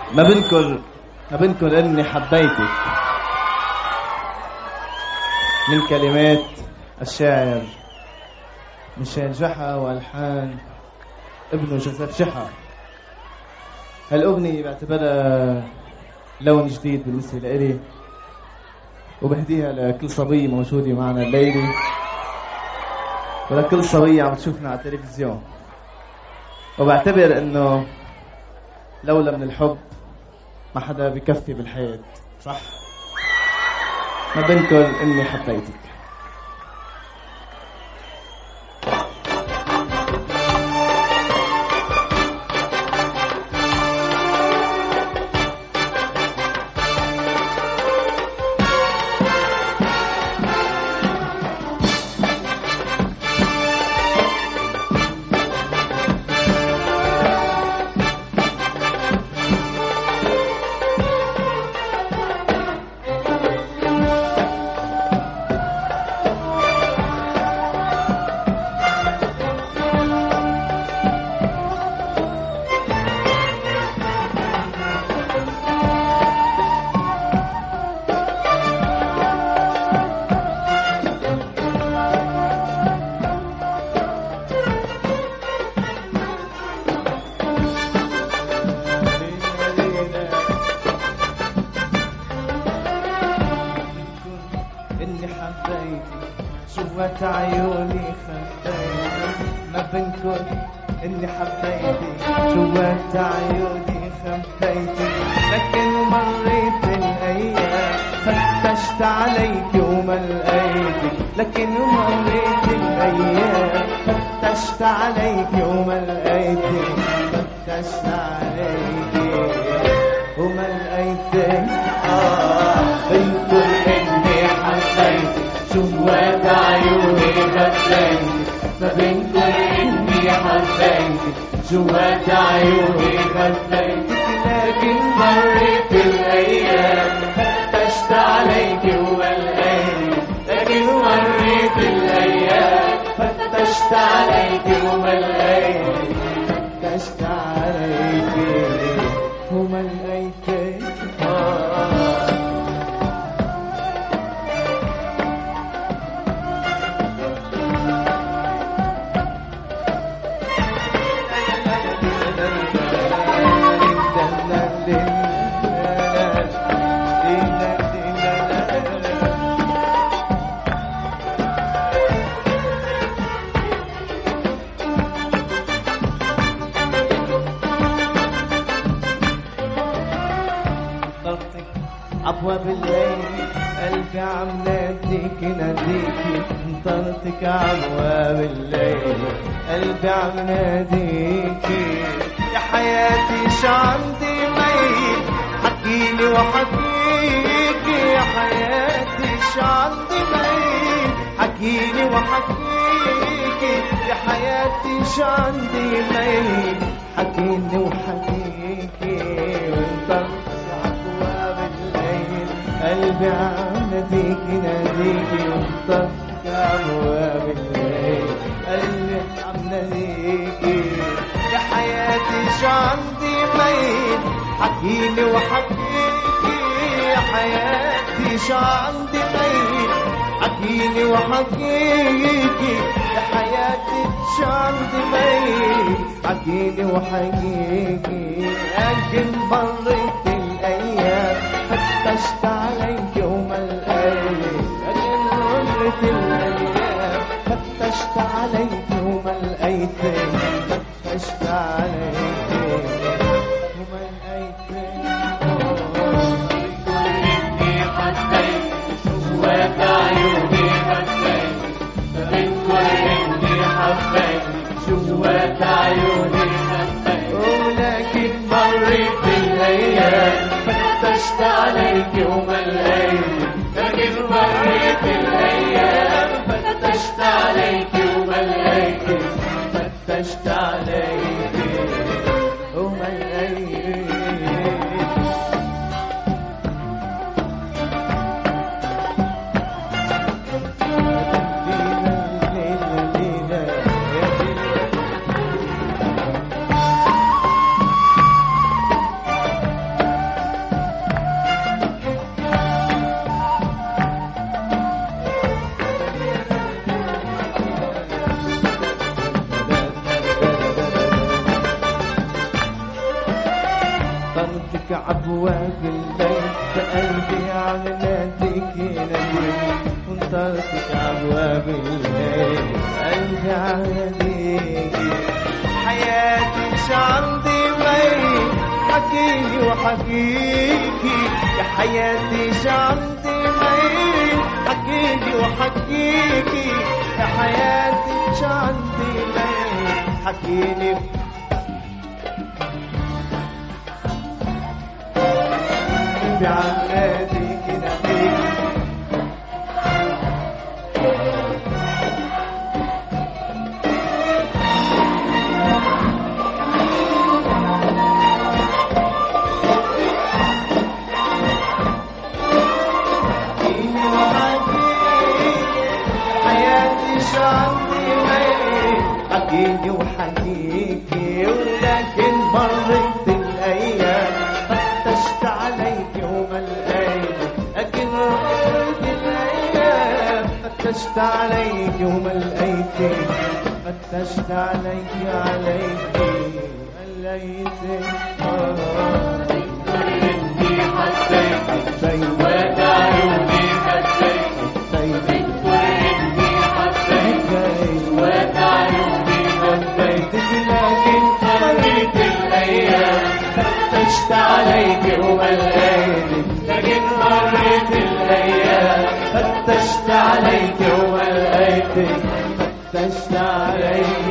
ما بنكر اني حبيتك من كلمات الشاعر ميشيل جحا والحان ابنه جوزيف جحا. هالأغنية بعتبرها لون جديد بالنسبة لإلي، وبهديها لكل صبية موجودة معنا الليلة ولكل صبية عم تشوفنا على التلفزيون. وبعتبر انه لولا من الحب ما حدا بكفي بالحياة، صح؟ ما بنكر اني حبيتك. جوات عيوني خبيتك، ما بنكر اني حبيتك، جوات عيوني خبيتك، لكن مريت الايام فتشت عليك وما لقيتك، لكن مريت الايام فتشت عليك وما لقيتك، فتشت عليك وما لقيتك. بنكر اني حبيتك جوات عيوني خبيتك، ما بنكر اني حبيتك جوات عيوني خبيتك، لكن مرت الايام فتشت عليك وما لقيتك، لكن مرت الايام فتشت عليك وما لقيتك، فتشت عليك وما لقيتك. أبواب الليل قلبي عم ناديك ناديكي، انطرتك أبواب الليل قلبي عم ناديكي، يا حياتي شو عندي ميل حكيلي وحكيكي، يا حياتي شو عندي ميل حكيلي وحكيكي، يا حياتي شو عندي ميل حكيلي وحكيكي، وانطرتك قلبي عم ناديكي ناديكي، وانطرتك أبواب الليل قلبي عم ناديكي، يا حياتي شو عندي ميل حكيلي وحكيكي، يا حياتي شو عندي ميل حكيلي وحكيكي، يا حياتي شو عندي ميل حكيلي وحكيكي، لكن مرت الايام فتشت عليك وما لقيتك، لكن مرت الايام فتشت عليك وما لقيتك، فتشت عليك وما لقيتك. اني حبيتك جوات عيوني خبيتك، بنكر اني حبيتك جوات عيوني خبيتك، ولكن مرت الايام فتشت عليك وما لقيتك، لكن مرت الايام فتشت عليك وما لقيتك، فتشت عليك وما لقيتك. طردك عبواب الليل فقلبي عملاتك ندم وانطرتك عبواب الليل قلبي عملاتك حياتي شعندي مي حكيلي وحكيكي يا حياتي شعندي مي حكيلي وحكيكي يا حياتي شعندي مي حكيلي بعمادي كده فيك حياتي شعندي مي حكيلي وحكيكي ولكن مرت الأيام فتشت عليك يوم الأيام لكن مرت الأيام فتشت عليك يوم الأيام فتشت عليك إني حسيت واد عيوني خسيت إني حسيت واد عيوني خسيت لكن مرت الأيام فتشت عليك يوم الأيام لكن مرت الأيام فتشت عليك يوم الأيام فتشت عليك